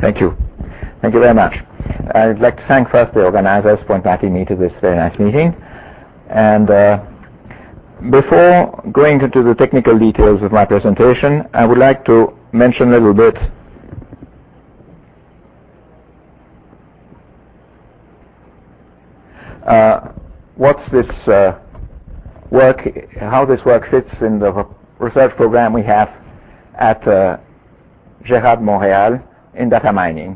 Thank you. Thank you very much. I'd like to thank first the organizers for inviting me to this very nice meeting. And before going into the technical details of my presentation, I would like to mention a little bit what's this work, how this work fits in the research program we have at Gérard Montréal in data mining.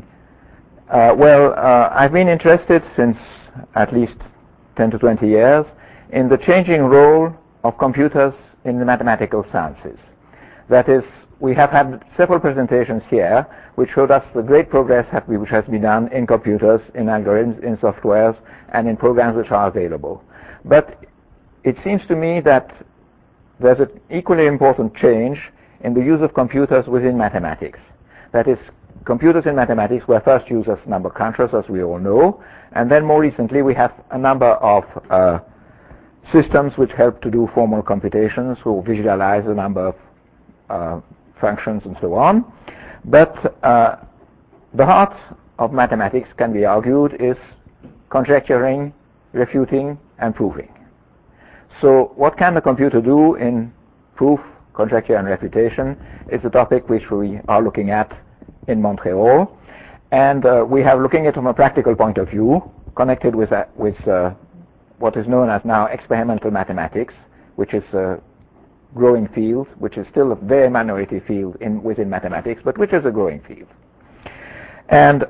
I've been interested since at least 10 to 20 years in the changing role of computers in the mathematical sciences. That is, we have had several presentations here which showed us the great progress which has been done in computers, in algorithms, in softwares, and in programs which are available. But it seems to me that there's an equally important change in the use of computers within mathematics. That is, computers in mathematics were first used as number crunchers, as we all know, and then more recently we have a number of systems which help to do formal computations, who visualize a number of functions and so on. But the heart of mathematics, can be argued, is conjecturing, refuting, and proving. So what can the computer do in proof, conjecture, and refutation is a topic which we are looking at in Montreal. And we are looking at it from a practical point of view, connected with what is known as now experimental mathematics, which is a growing field, which is still a very minority field within mathematics, but which is a growing field. And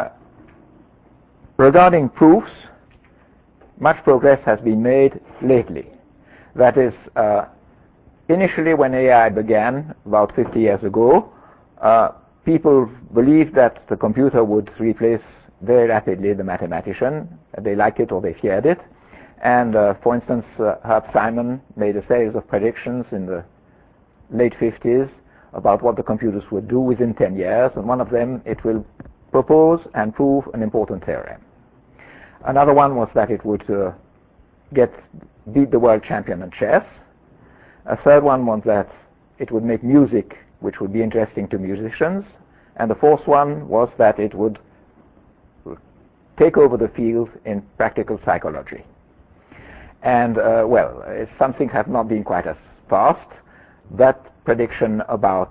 regarding proofs, much progress has been made lately. That is, initially when AI began, about 50 years ago, people believed that the computer would replace very rapidly the mathematician. They liked it or they feared it. And for instance, Herb Simon made a series of predictions in the late 50s about what the computers would do within 10 years, and one of them, it will propose and prove an important theorem. Another one was that it would beat the world champion in chess. A third one was that it would make music which would be interesting to musicians. And the fourth one was that it would take over the field in practical psychology. And some things have not been quite as fast. That prediction about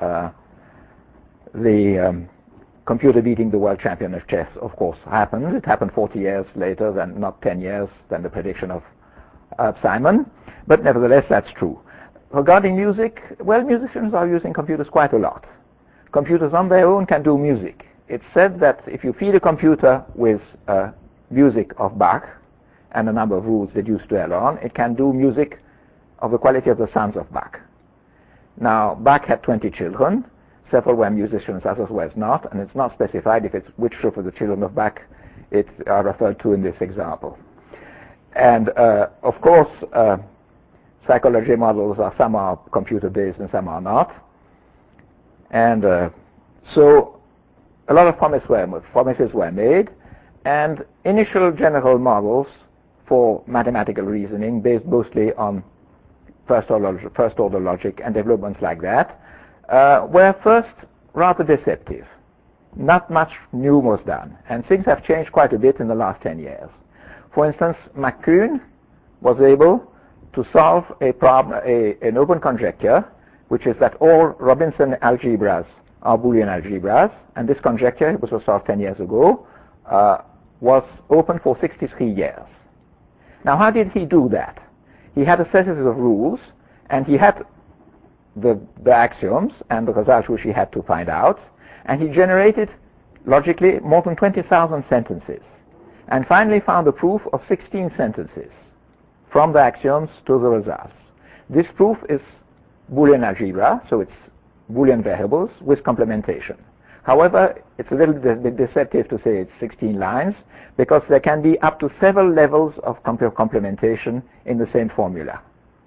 the computer beating the world champion of chess, of course, happened. It happened 40 years later, not 10 years, than the prediction of Simon. But nevertheless, that's true. Regarding music, musicians are using computers quite a lot. Computers on their own can do music. It's said that if you feed a computer with music of Bach and a number of rules reduced to L, it can do music of the quality of the sons of Bach. Now, Bach had 20 children. Several were musicians, others were not, and it's not specified if it's which of the children of Bach it are referred to in this example. And of course, psychology models some are computer-based and some are not. And so a lot of promises were made, and initial general models for mathematical reasoning, based mostly on first-order logic and developments like that, were first rather deceptive. Not much new was done, and things have changed quite a bit in the last 10 years. For instance, McCune was able to solve a problem, an open conjecture, which is that all Robinson algebras are Boolean algebras, and this conjecture, which was solved 10 years ago, was open for 63 years. Now, how did he do that? He had a series of rules, and he had the axioms and the results which he had to find out, and he generated, logically, more than 20,000 sentences, and finally found a proof of 16 sentences from the axioms to the results. This proof is Boolean algebra, so it's Boolean variables with complementation. However, it's a little bit deceptive to say it's 16 lines, because there can be up to several levels of complementation in the same formula.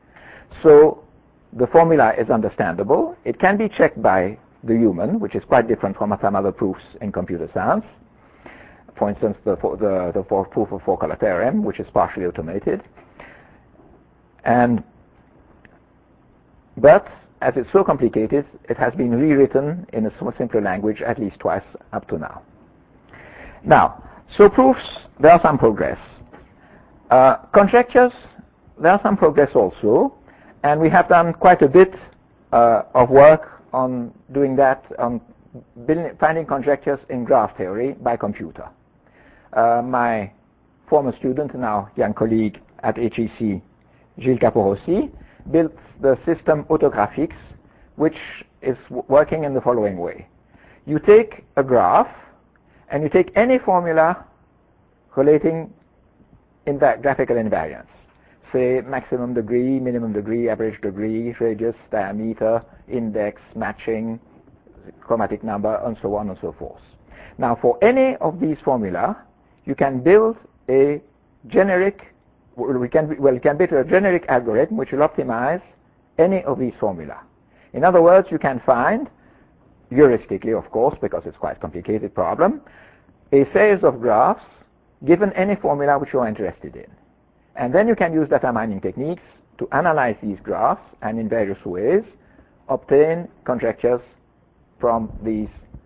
So the formula is understandable. It can be checked by the human, which is quite different from some other proofs in computer science. For instance, the proof of four-color theorem, which is partially automated. But as it's so complicated, it has been rewritten in a somewhat simpler language at least twice up to now. Now, so proofs, there are some progress. Conjectures, there are some progress also, and we have done quite a bit of work on doing that, on finding conjectures in graph theory by computer. My former student, now young colleague at HEC, Gilles Caporossi, built the system AutoGraphics, which is working in the following way. You take a graph, and you take any formula relating graphical invariance, say maximum degree, minimum degree, average degree, radius, diameter, index, matching, chromatic number, and so on and so forth. Now, for any of these formula, you can build a generic, we can build a generic algorithm which will optimize any of these formula. In other words, you can find, heuristically of course, because it's quite a complicated problem, a series of graphs given any formula which you are interested in. And then you can use data mining techniques to analyze these graphs and in various ways obtain conjectures from these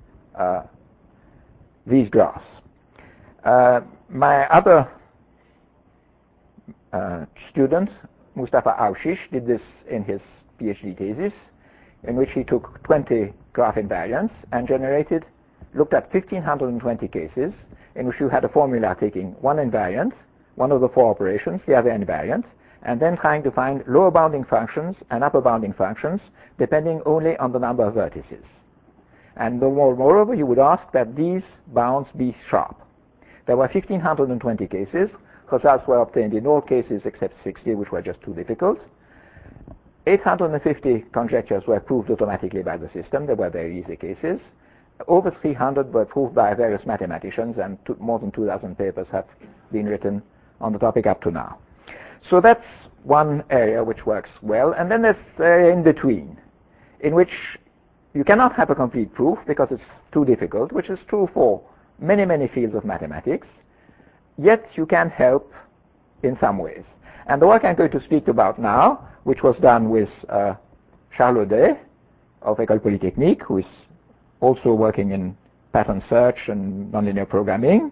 graphs. My other student, Mustafa Aushish, did this in his PhD thesis, in which he took 20 graph invariants and looked at 1,520 cases in which you had a formula taking one invariant, one of the four operations, the other invariant, and then trying to find lower bounding functions and upper bounding functions depending only on the number of vertices. And moreover, you would ask that these bounds be sharp. There were 1,520 cases. Results were obtained in all cases except 60, which were just too difficult. 850 conjectures were proved automatically by the system. They were very easy cases. Over 300 were proved by various mathematicians, and more than 2,000 papers have been written on the topic up to now. So that's one area which works well. And then there's the area in between, in which you cannot have a complete proof because it's too difficult, which is true for many, many fields of mathematics, yet you can help in some ways. And the work I'm going to speak about now, which was done with Charles Audet of École Polytechnique, who is also working in pattern search and nonlinear programming,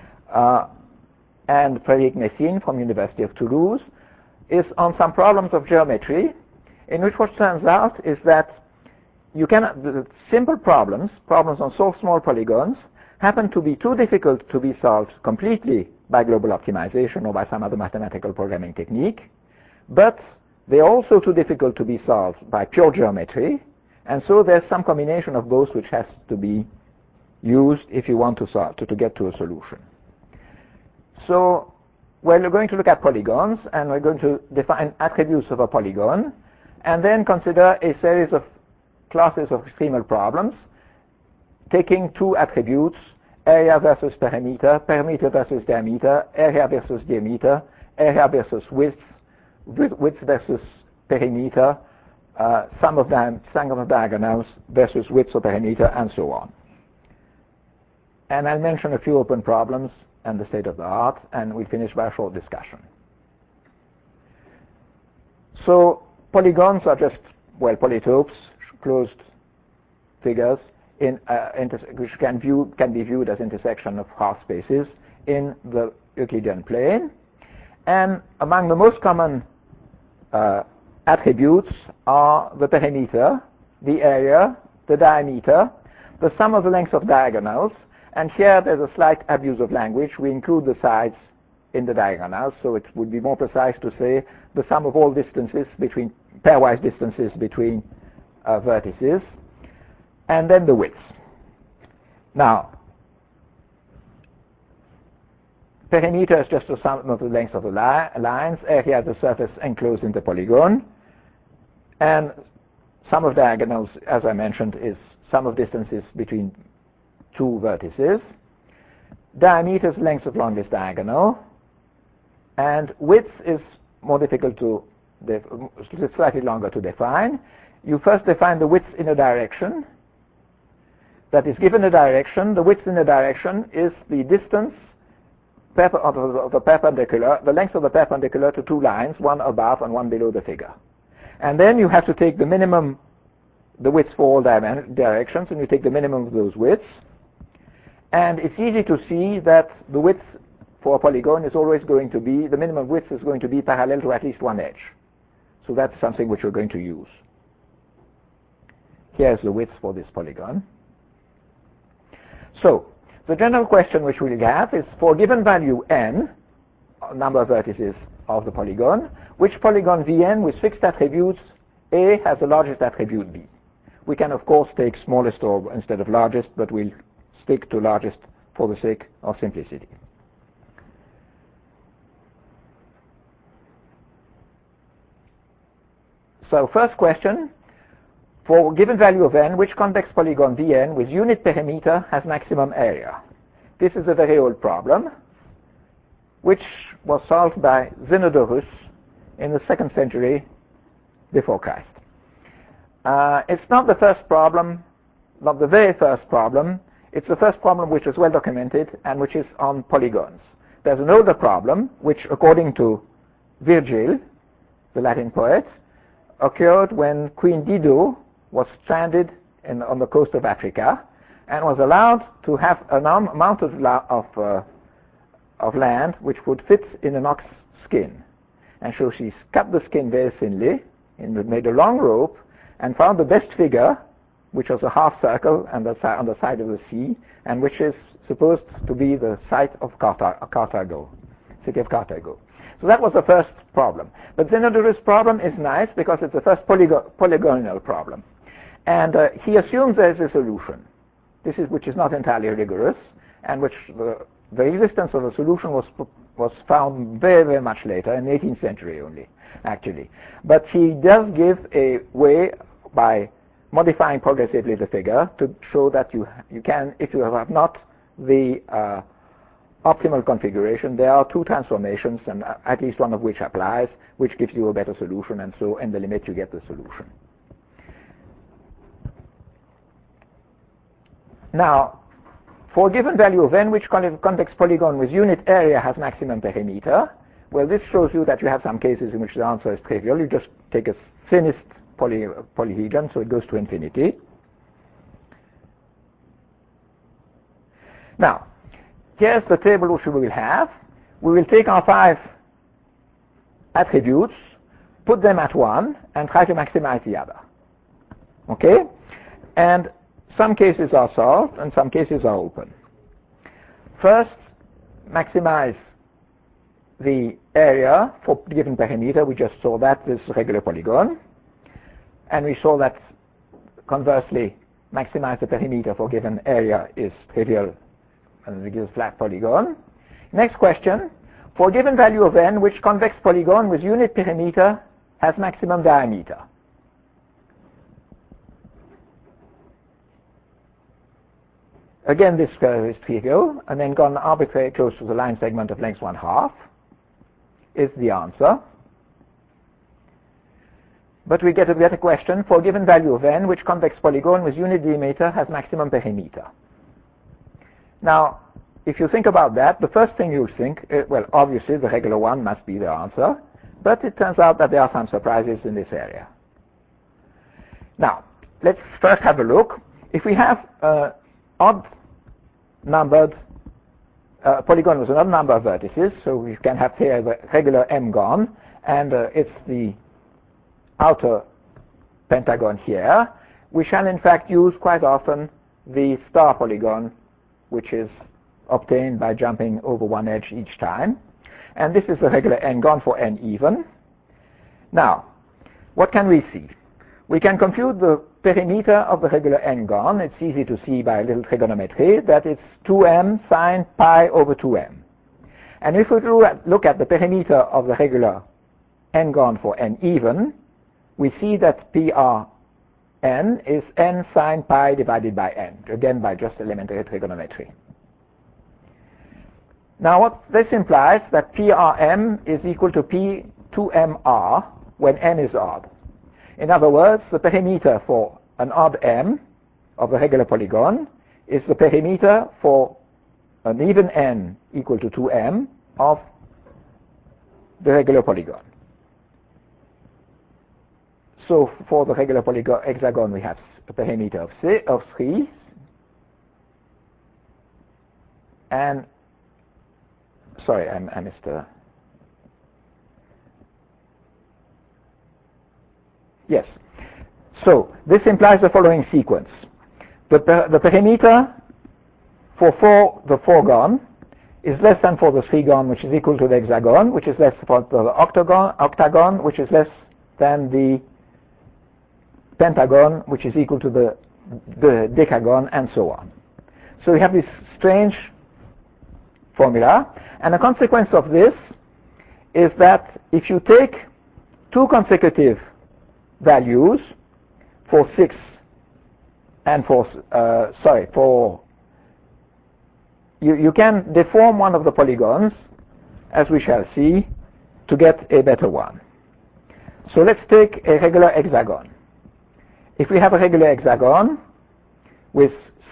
and Frédéric Messine from University of Toulouse, is on some problems of geometry, in which what turns out is that the simple problems on so small polygons, happen to be too difficult to be solved completely by global optimization or by some other mathematical programming technique, but they're also too difficult to be solved by pure geometry, and so there's some combination of both which has to be used if you want to get to a solution. So, well, we're going to look at polygons, and we're going to define attributes of a polygon, and then consider a series of classes of extremal problems, taking two attributes, area versus perimeter, perimeter versus diameter, area versus diameter, area versus width, width versus perimeter, sum of diagonals versus width or perimeter, and so on. And I'll mention a few open problems and the state of the art, and we'll finish by a short discussion. So polygons are just, well, polytopes, closed figures, which can be viewed as intersection of half spaces in the Euclidean plane. And among the most common attributes are the perimeter, the area, the diameter, the sum of the lengths of diagonals, and here there's a slight abuse of language. We include the sides in the diagonals, so it would be more precise to say the sum of all distances between, pairwise distances between vertices, and then the width. Now, perimeter is just the sum of the length of the lines, area of the surface enclosed in the polygon, and sum of diagonals, as I mentioned, is sum of distances between two vertices. Diameter is length of longest diagonal, and width is more difficult to, slightly longer to define. You first define the width in a direction. That is, given a direction, the width in a direction is the distance of the perpendicular, the length of the perpendicular to two lines, one above and one below the figure. And then you have to take the minimum the widths for all directions, and you take the minimum of those widths. And it's easy to see that the width for a polygon is always going to be, the minimum width is going to be parallel to at least one edge. So that's something which we're going to use. Here's the width for this polygon. So the general question which we'll have is, for a given value n, number of vertices of the polygon, which polygon Vn with fixed attributes A has the largest attribute B? We can, of course, take smallest or instead of largest, but we'll stick to largest for the sake of simplicity. So first question, for a given value of n, which convex polygon Vn with unit perimeter has maximum area? This is a very old problem, which was solved by Zenodorus in the 2nd century before Christ. It's not the first problem, not the very first problem. It's the first problem which is well documented and which is on polygons. There's an older problem which, according to Virgil, the Latin poet, occurred when Queen Dido was stranded on the coast of Africa and was allowed to have an amount of land which would fit in an ox skin. And so she cut the skin very thinly and made a long rope and found the best figure, which was a half circle on the side of the sea, and which is supposed to be the site of Carthago, city of Carthago. So that was the first problem. But Zenodorus' problem is nice because it's the first polygonal problem. And he assumes there is a solution, which is not entirely rigorous, and which the existence of a solution was found very, very much later, in the 18th century only, actually. But he does give a way by modifying progressively the figure to show that you can, if you have not the optimal configuration, there are two transformations, and at least one of which applies, which gives you a better solution, and so in the limit you get the solution. Now, for a given value of n, which convex polygon with unit area has maximum perimeter? Well, this shows you that you have some cases in which the answer is trivial. You just take a thinnest polyhedron, so it goes to infinity. Now, here's the table which we will have. We will take our 5 attributes, put them at 1, and try to maximize the other. Okay? And some cases are solved, and some cases are open. First, maximize the area for given perimeter. We just saw that this regular polygon. And we saw that, conversely, maximize the perimeter for given area is trivial, and it gives a flat polygon. Next question, for a given value of n, which convex polygon with unit perimeter has maximum diameter? Again, this curve is trivial, and then gone arbitrarily close to the line segment of length 1/2 is the answer. But we get a better question, for a given value of n, which convex polygon with unit diameter has maximum perimeter? Now, if you think about that, the first thing you'll think, well, obviously the regular one must be the answer, but it turns out that there are some surprises in this area. Now, let's first have a look. If we have odd-numbered polygon with an odd number of vertices, so we can have here the regular m-gon, and it's the outer pentagon here, we shall in fact use quite often the star polygon, which is obtained by jumping over one edge each time. And this is the regular n-gon for n even. Now, what can we see? We can compute the perimeter of the regular n-gon. It's easy to see by a little trigonometry that it's 2m sine pi over 2m. And if we look at the perimeter of the regular n-gon for n even, we see that Prn is n sine pi divided by n, again by just elementary trigonometry. Now what this implies that Prm is equal to P2mr when n is odd. In other words, the perimeter for an odd m of the regular polygon is the perimeter for an even n equal to 2m of the regular polygon. So for the regular hexagon, we have a perimeter of 3. And, sorry, I missed a... Yes. So this implies the following sequence. The perimeter for the four-gon is less than for the 3-gon, which is equal to the hexagon, which is less for the octagon, which is less than the pentagon, which is equal to the decagon, and so on. So we have this strange formula, and a consequence of this is that if you take two consecutive values for 6 and you can deform one of the polygons, as we shall see, to get a better one. So let's take a regular hexagon. If we have a regular hexagon with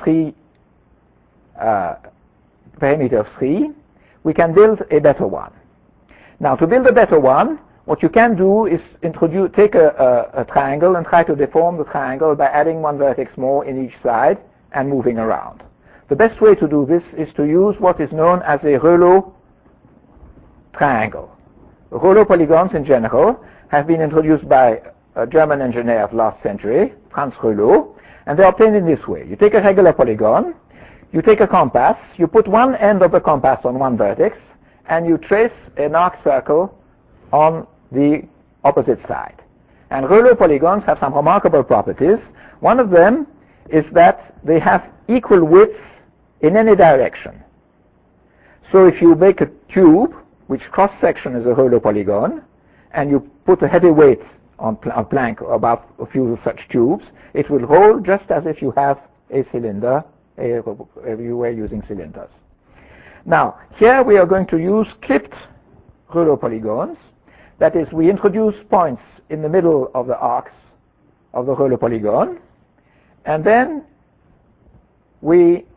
perimeter of 3, we can build a better one. Now, to build a better one, what you can do is take a triangle and try to deform the triangle by adding one vertex more in each side and moving around. The best way to do this is to use what is known as a Reuleaux triangle. Reuleaux polygons in general have been introduced by a German engineer of last century, Franz Reuleaux, and they're obtained in this way. You take a regular polygon, you take a compass, you put one end of the compass on one vertex, and you trace an arc circle on the opposite side. And Reuleaux polygons have some remarkable properties. One of them is that they have equal width in any direction. So if you make a tube, which cross-section is a Reuleaux polygon, and you put a heavy weight on a plank about a few such tubes, it will roll just as if you have a cylinder, you were using cylinders. Now, here we are going to use clipped Reuleaux polygons. That is, we introduce points in the middle of the arcs of the Reuleaux polygon, and then we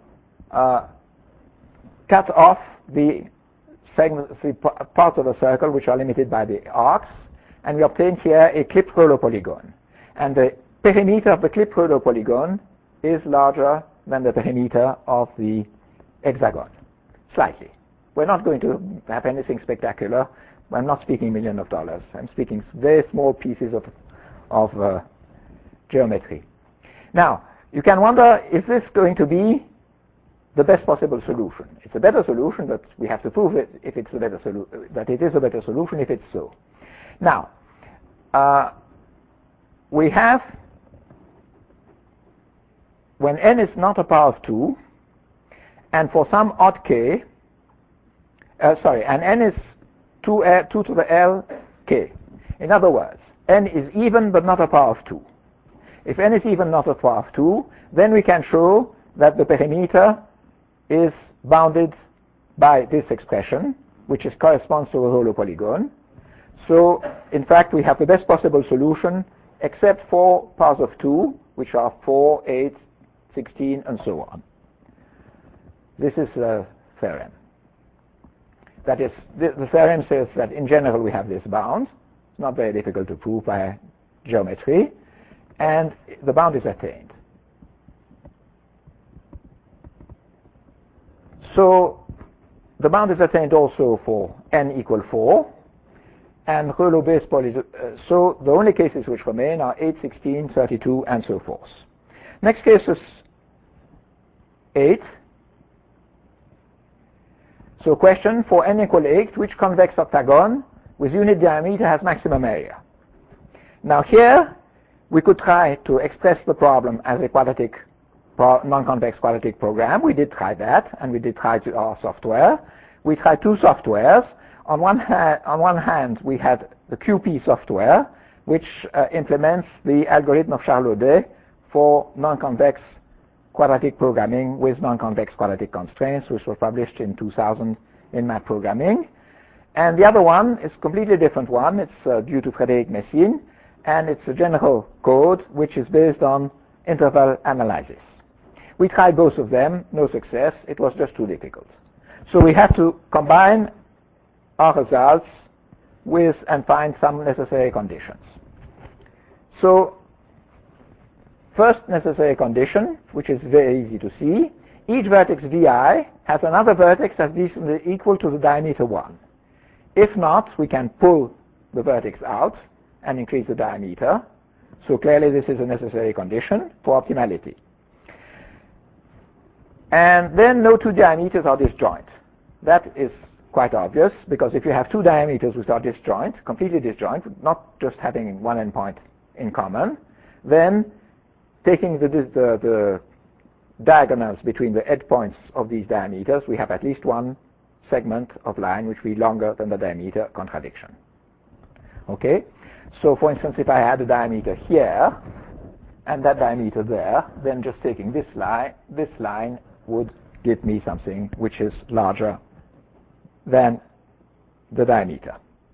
cut off the segments, the parts of the circle which are limited by the arcs, and we obtain here a clipped Reuleaux polygon. And the perimeter of the clipped Reuleaux polygon is larger than the perimeter of the hexagon, slightly. We're not going to have anything spectacular. I'm not speaking millions of dollars. I'm speaking very small pieces of geometry. Now, you can wonder, is this going to be the best possible solution? It's a better solution, but we have to prove it if it's a better that it is a better solution if it's so. Now, we have, when n is not a power of 2, and for some odd k, and n is 2 to the L k. In other words, n is even but not a power of 2. If n is even not a power of 2, then we can show that the perimeter is bounded by this expression, which corresponds to a Reuleaux polygon. So, in fact, we have the best possible solution except for powers of 2, which are 4, 8, 16, and so on. This is the theorem. That is, the theorem says that in general we have this bound. It's not very difficult to prove by geometry, and the bound is attained. So the bound is attained also for n equal 4, and Reuleaux base polygons. So the only cases which remain are 8, 16, 32, and so forth. Next case is 8. So question, for n equal 8, which convex octagon with unit diameter has maximum area? Now here, we could try to express the problem as a quadratic, non-convex quadratic program. We did try that, and we did try our software. We tried two softwares. On one hand, we had the QP software, which implements the algorithm of Charles Audet for non-convex quadratic programming with non-convex quadratic constraints, which was published in 2000 in Math Programming. And the other one is a completely different one. It's due to Frédéric Messine, and it's a general code which is based on interval analysis. We tried both of them, no success. It was just too difficult. So we had to combine our results with and find some necessary conditions. So first necessary condition, which is very easy to see, each vertex vi has another vertex that is equal to the diameter 1. If not, we can pull the vertex out and increase the diameter. So clearly this is a necessary condition for optimality. And then no two diameters are disjoint. That is quite obvious, because if you have two diameters which are disjoint, completely disjoint, not just having one endpoint in common, then taking the diagonals between the endpoints of these diameters, we have at least one segment of line which will be longer than the diameter contradiction. Okay? So for instance, if I had a diameter here and that diameter there, then just taking this line would give me something which is larger than the diameter.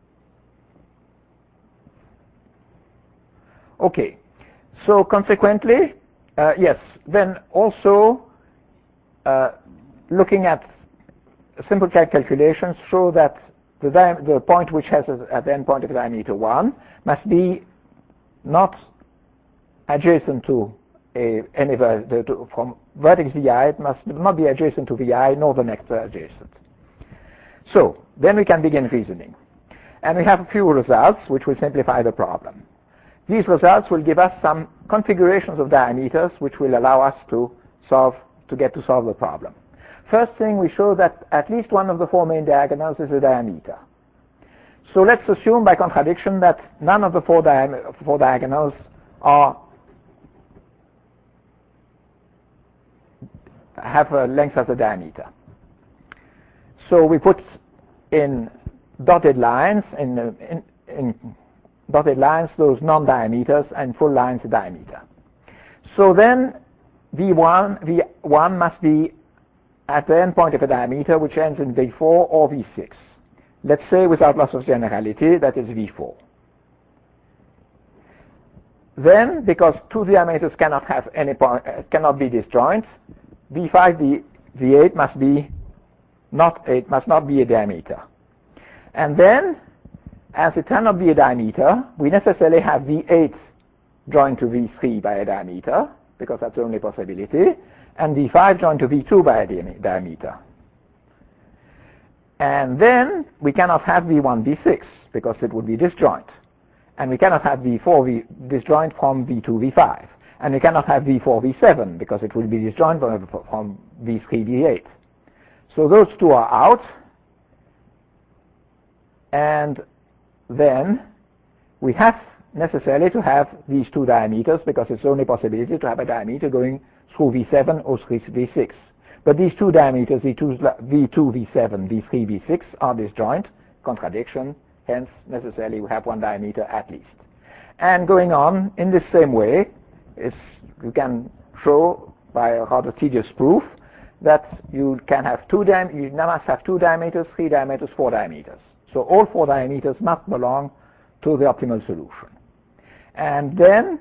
Okay, so consequently, yes, then also looking at simple calculations show that the point which has at the endpoint of diameter 1 must be not adjacent to from vertex vi, it must not be adjacent to vi nor the next adjacent. So then we can begin reasoning. And we have a few results which will simplify the problem. These results will give us some configurations of diameters which will allow us to solve the problem. First thing, we show that at least one of the four main diagonals is a diameter. So let's assume by contradiction that none of the four diagonals have a length as a diameter. So we put in dotted lines those non-diameters and full lines diameter. So then V1 must be at the endpoint of a diameter which ends in V4 or V6. Let's say, without loss of generality, that is V4. Then, because two diameters cannot have cannot be disjoint, V5, V8 must not be a diameter. And then, as it cannot be a diameter, we necessarily have V8 joined to V3 by a diameter, because that's the only possibility, and V5 joined to V2 by a diameter. And then we cannot have V1, V6, because it would be disjoint. And we cannot have V4 disjoint from V2, V5. And we cannot have V4, V7, because it will be disjoint from V3, V8. So those two are out. And then we have necessarily to have these two diameters, because it's the only possibility to have a diameter going through V7 or through V6. But these two diameters, V2, V7, V3, V6, are disjoint, contradiction, hence necessarily we have one diameter at least. And going on in the same way, you can show by a rather tedious proof that you can have you must have two diameters, three diameters, four diameters. So all four diameters must belong to the optimal solution. And then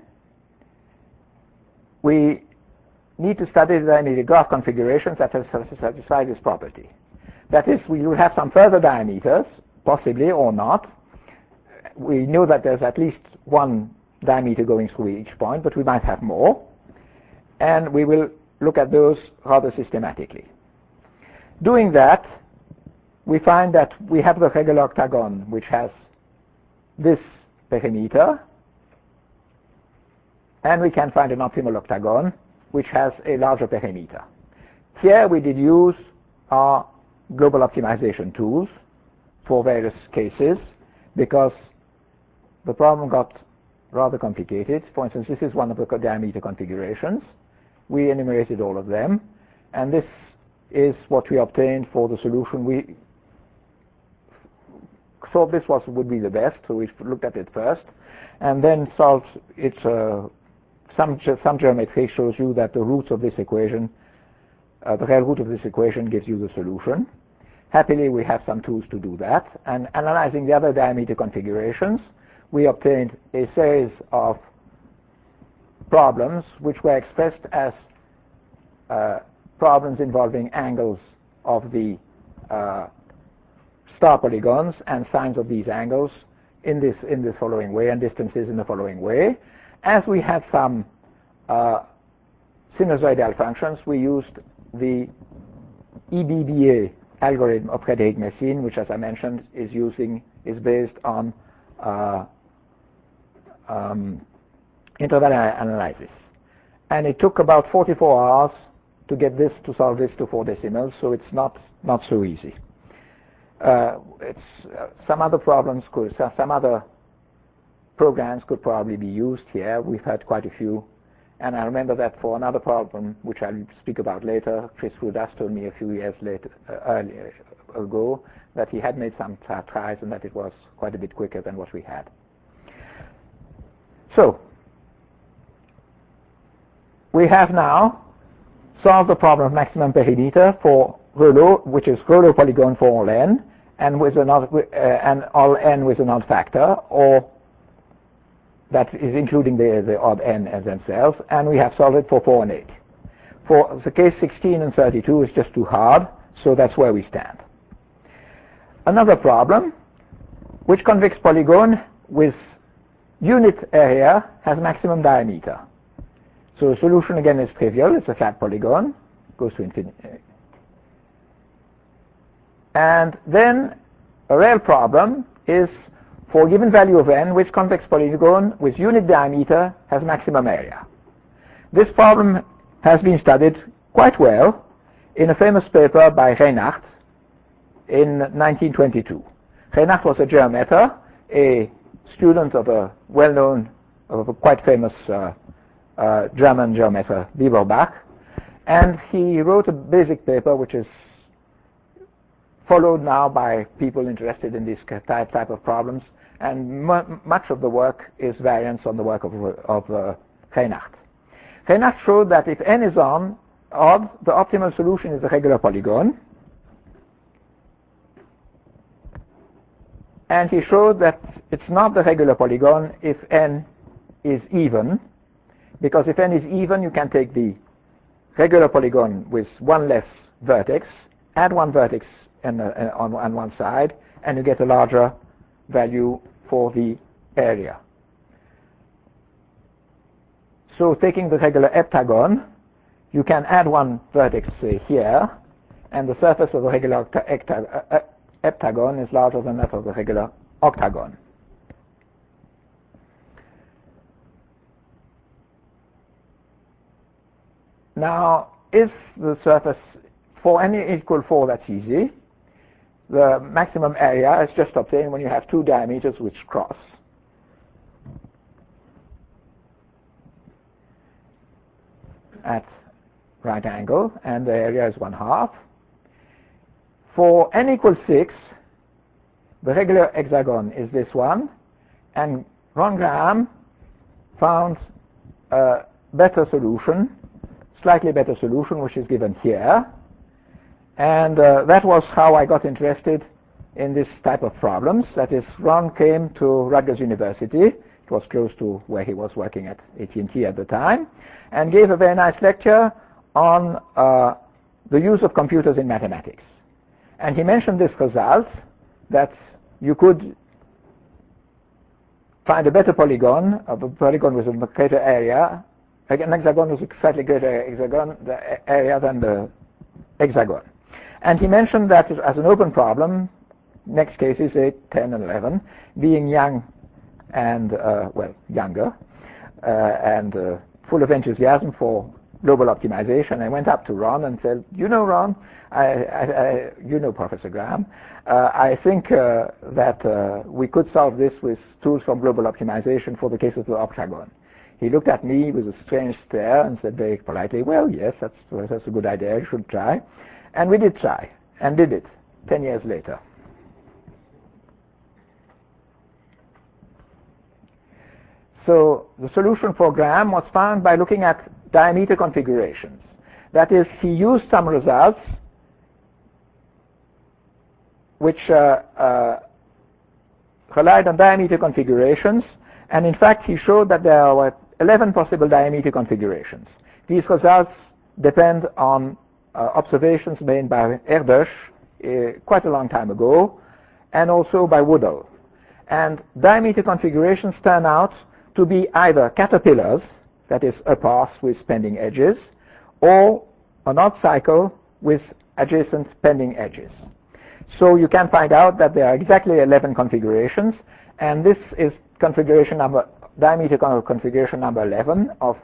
we need to study the diameter graph configurations that satisfy this property. That is, we will have some further diameters, possibly or not. We know that there's at least one diameter going through each point, but we might have more. And we will look at those rather systematically. Doing that, we find that we have the regular octagon, which has this perimeter, and we can find an optimal octagon which has a larger perimeter. Here we did use our global optimization tools for various cases, because the problem got rather complicated. For instance, this is one of the diameter configurations. We enumerated all of them, and this is what we obtained for the solution. We thought this would be the best, so we looked at it first, and then solved its some geometry shows you that the roots of this equation, the real root of this equation gives you the solution. Happily, we have some tools to do that. And analyzing the other diameter configurations, we obtained a series of problems which were expressed as problems involving angles of the star polygons and sines of these angles in this following way, and distances in the following way. as we had some sinusoidal functions, we used the EBBA algorithm of Frédéric-Messine, which, as I mentioned, is based on interval analysis. And it took about 44 hours to get this, to solve this to 4 decimals, so it's not so easy. Some other programs could probably be used here. We've had quite a few. And I remember that for another problem, which I'll speak about later, Chris Rudas told me a few years earlier ago that he had made some tries and that it was quite a bit quicker than what we had. So, we have now solved the problem of maximum perimeter for Reuleaux, which is Reuleaux polygon for all n, and with and all n with an odd factor, or that is including the odd n as themselves, and we have solved it for 4 and 8. For the case 16 and 32 is just too hard, so that's where we stand. Another problem, which convex polygon with unit area has maximum diameter. So the solution again is trivial, it's a flat polygon, goes to infinity. And then a real problem is for a given value of n, which convex polygon with unit diameter has maximum area. This problem has been studied quite well in a famous paper by Reinhardt in 1922. Reinhardt was a geometer, a student of a well-known, of a quite famous German geometer, Bieberbach, and he wrote a basic paper which is followed now by people interested in this type of problems, and much of the work is variants on the work of Reinhardt. Reinhardt showed that if n is odd, the optimal solution is a regular polygon. And he showed that it's not the regular polygon if n is even, because if n is even, you can take the regular polygon with one less vertex, add one vertex on one side, and you get a larger value for the area. So taking the regular heptagon, you can add one vertex here, and the surface of the regular heptagon is larger than that of the regular octagon. Now, if the surface for n equal 4, that's easy. The maximum area is just obtained when you have 2 diameters which cross. At right angle, and the area is 1/2. For n equals 6, the regular hexagon is this one, and Ron Graham found a better solution, slightly better solution, which is given here. And that was how I got interested in this type of problems. That is, Ron came to Rutgers University. It was close to where he was working at AT&T at the time, and gave a very nice lecture on the use of computers in mathematics. And he mentioned this result, that you could find a better polygon, a polygon with a greater area, an hexagon with a slightly greater area than the hexagon. And he mentioned that as an open problem, next cases 8, 10, and 11, being young and, younger, and full of enthusiasm for global optimization. I went up to Ron and said, you know, Ron, you know Professor Graham, I think that we could solve this with tools from global optimization for the case of the octagon. He looked at me with a strange stare and said very politely, well, yes, that's a good idea, you should try. And we did try, and did it 10 years later. So the solution for Graham was found by looking at diameter configurations. That is, he used some results which relied on diameter configurations, and in fact he showed that there were 11 possible diameter configurations. These results depend on observations made by Erdős quite a long time ago, and also by Woodall. And diameter configurations turn out to be either caterpillars, that is a path with pending edges, or an odd cycle with adjacent pending edges. So you can find out that there are exactly 11 configurations, and this is diameter configuration number 11 of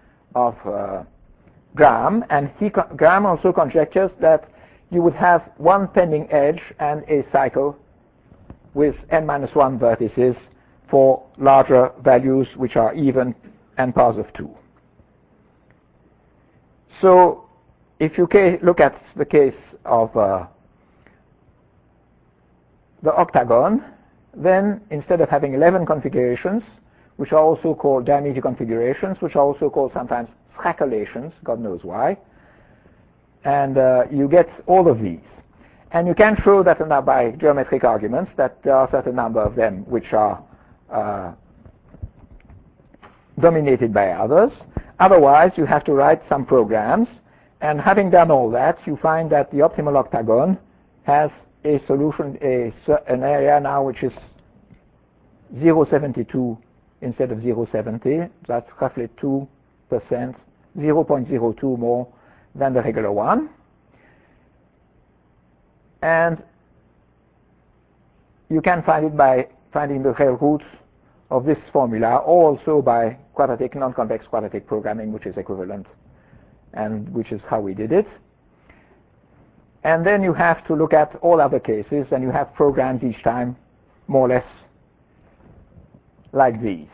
Graham, and Graham also conjectures that you would have one pending edge and a cycle with n-1 vertices for larger values which are even and powers of 2. So if you look at the case of the octagon, then instead of having 11 configurations, which are also called diameter configurations, which are also called sometimes fracolations, God knows why, and you get all of these. And you can show that by geometric arguments that there are a certain number of them which are dominated by others. Otherwise, you have to write some programs, and having done all that, you find that the optimal octagon has a solution, an area now which is 0.72 instead of 0.70. That's roughly 2%, 0.02 more than the regular one. And you can find it by finding the real roots of this formula, or also by quadratic, non-convex quadratic programming, which is equivalent, and which is how we did it. And then you have to look at all other cases, and you have programs each time more or less like these.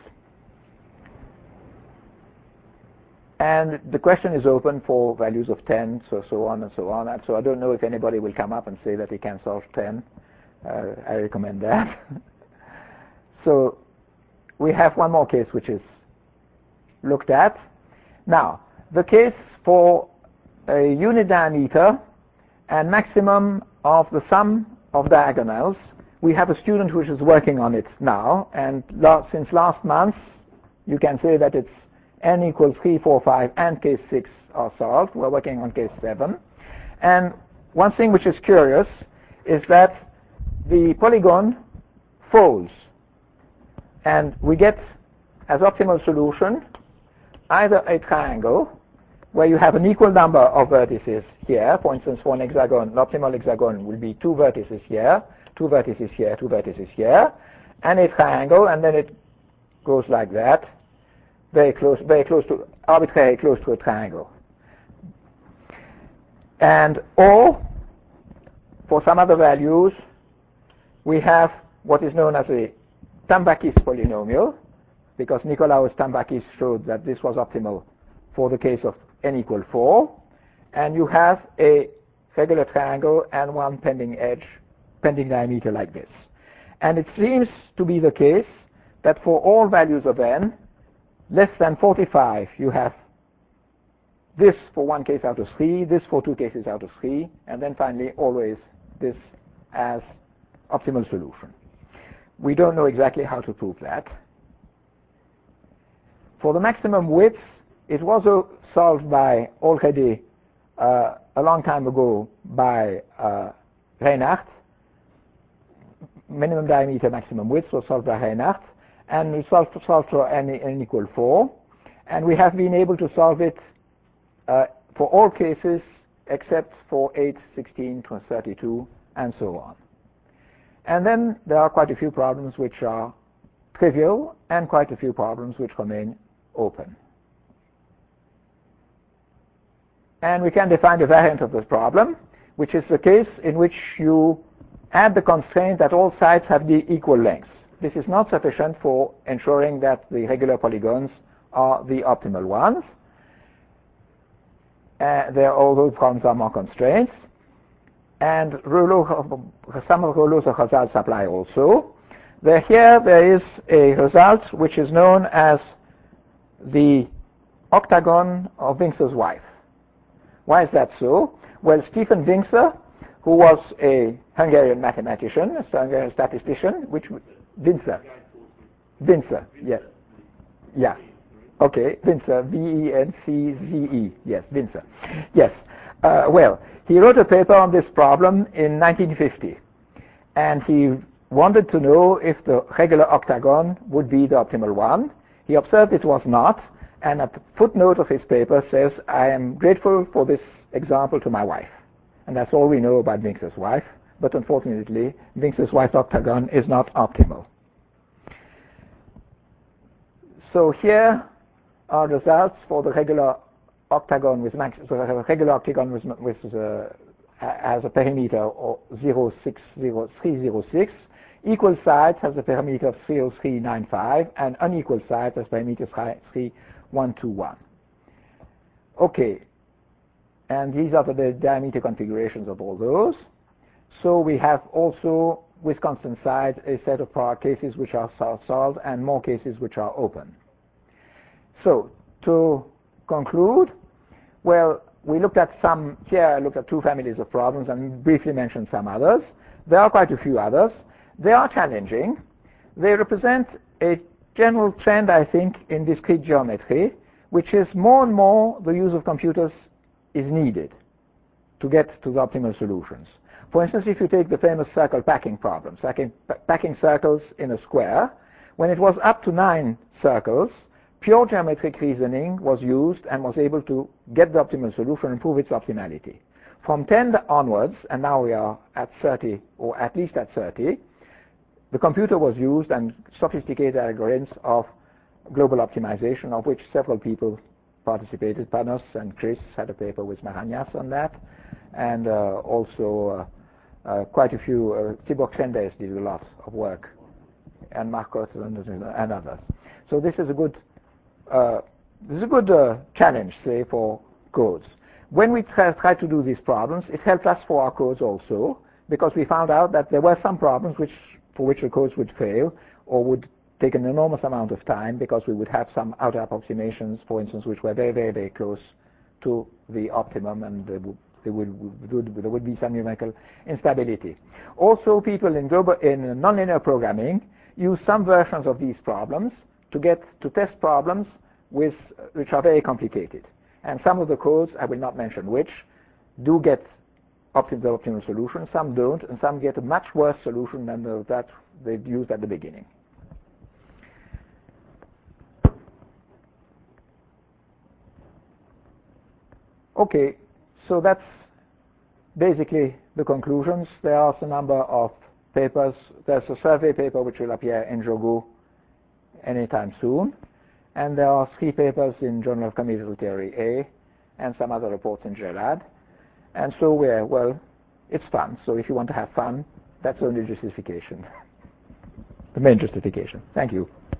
And the question is open for values of 10, so on and so on. And so I don't know if anybody will come up and say that he can solve 10. I recommend that. So we have one more case which is looked at. Now, the case for a unit diameter and maximum of the sum of diagonals, we have a student which is working on it now, and since last month, you can say that it's n equals 3, 4, 5, and case 6 are solved. We're working on case 7. And one thing which is curious is that the polygon folds, and we get as optimal solution either a triangle where you have an equal number of vertices here. For instance, for an hexagon, an optimal hexagon will be 2 vertices here, 2 vertices here, 2 vertices here, and a triangle, and then it goes like that, very close to, arbitrarily close to a triangle. And or, for some other values, we have what is known as a Tambakis polynomial, because Nikolaos Tambakis showed that this was optimal for the case of n equal 4, and you have a regular triangle and one pending edge, pending diameter like this. And it seems to be the case that for all values of n less than 45, you have this for one case out of 3, this for 2 cases out of 3, and then finally always this as optimal solution. We don't know exactly how to prove that. For the maximum width, it was solved by already a long time ago by Reinhardt. Minimum diameter, maximum width was solved by Reinhardt, and we solved for n equal 4, and we have been able to solve it for all cases except for 8, 16, 32, and so on. And then there are quite a few problems which are trivial and quite a few problems which remain open. And we can define a variant of this problem, which is the case in which you add the constraint that all sides have the equal length. This is not sufficient for ensuring that the regular polygons are the optimal ones. All those problems are more constraints. And some of Rouleau's results apply also. Here there is a result which is known as the octagon of Winkler's wife. Why is that so? Well, Stephen Winkler, who was a Hungarian mathematician, a Hungarian statistician, Winkler, yes. Yeah. Okay, Winkler, V-E-N-C-Z-E, yes, Winkler. Yes. Well, he wrote a paper on this problem in 1950, and he wanted to know if the regular octagon would be the optimal one. He observed it was not, and at the footnote of his paper says, I am grateful for this example to my wife. And that's all we know about Winckler's wife, but unfortunately, Winckler's wife's octagon is not optimal. So here are results for the regular octagon with has a perimeter of 0.306. Equal sides has a perimeter of 0.395, and unequal sides has perimeter 3.121. Okay, and these are the diameter configurations of all those. So we have also, with constant sides, a set of prior cases which are solved and more cases which are open. So to conclude, well, we looked at some, here I looked at 2 families of problems and briefly mentioned some others. There are quite a few others. They are challenging. They represent a general trend, I think, in discrete geometry, which is more and more the use of computers is needed to get to the optimal solutions. For instance, if you take the famous circle packing problem, packing circles in a square, when it was up to 9 circles, pure geometric reasoning was used and was able to get the optimal solution and prove its optimality. From 10 onwards, and now we are at 30, or at least at 30, the computer was used and sophisticated algorithms of global optimization, of which several people participated. Panos and Chris had a paper with Maragnas on that, and also quite a few, Tibor Csendes did a lot of work, and Marcos and others. So this is a good challenge, say, for codes. When we try to do these problems, it helped us for our codes also, because we found out that there were some problems for which the codes would fail or would take an enormous amount of time, because we would have some outer approximations, for instance, which were very, very, very close to the optimum, and there would be some numerical instability. Also, people in nonlinear programming use some versions of these problems to test problems which are very complicated. And some of the codes, I will not mention which, do get the optimal solution, some don't, and some get a much worse solution than that they've used at the beginning. Okay, so that's basically the conclusions. There are a number of papers. There's a survey paper which will appear in JOGU anytime soon, and there are 3 papers in Journal of Combinatorial Theory A, and some other reports in GELAD. And so well, it's fun. So if you want to have fun, that's the only justification, the main justification. Thank you.